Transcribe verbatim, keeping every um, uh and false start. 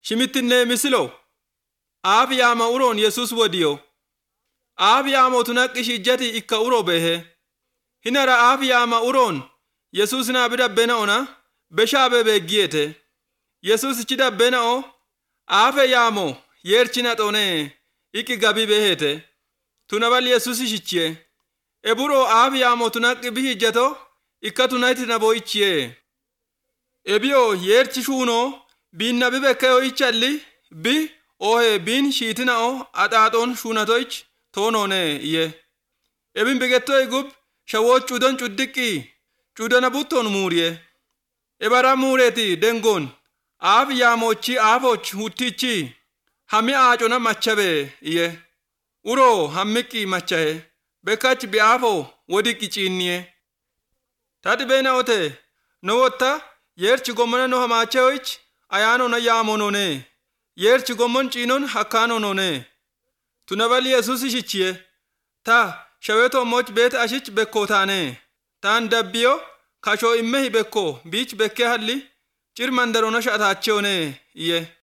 Shimittinne misilo. Aafi yaama uroon Yesus wodiyo. Aafi yaama tunaqqish ijjati ikka uro behe. Hinara aafi yaama uroon Yesus na bida bena ona beshabe begiyete. Yesus chida bena o aafe yaamo yerchina tone iki gabi behete. Tunabal Yesus shichie. Eburo aafi yaamo tunaqqi bihi ijjato ikka tunayti na boichie. Ebio yerchi shuno bin nabi bekkayo ichalli bi ohe bin shiitina o axaaxoon shunatoych toonone iye. Ebin bigetto igub shawoch cudon cuddiqqi cudona button muuriye. Ebara muureti dengon aafi yaamochi aafoch huttichi hami aacona machabe iye. Uro hammiqqi machahe bekkach bi aafo wodiqqi ciinniye. Tati bena ote no wotta yerchi gomona no hamacheoich ayano na yaamonone. Yerchi gomon ciinon hakkaanonone. Tunabal Yesus shichie. Ta shaweto moch bet ashich bekkotaane. Taan dabbiyo kasho immehi bekko biich bekke halli cirmandarona shaataacheone iye.